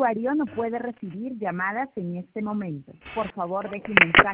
usuario no puede recibir llamadas en este momento. Por favor, deje un mensaje.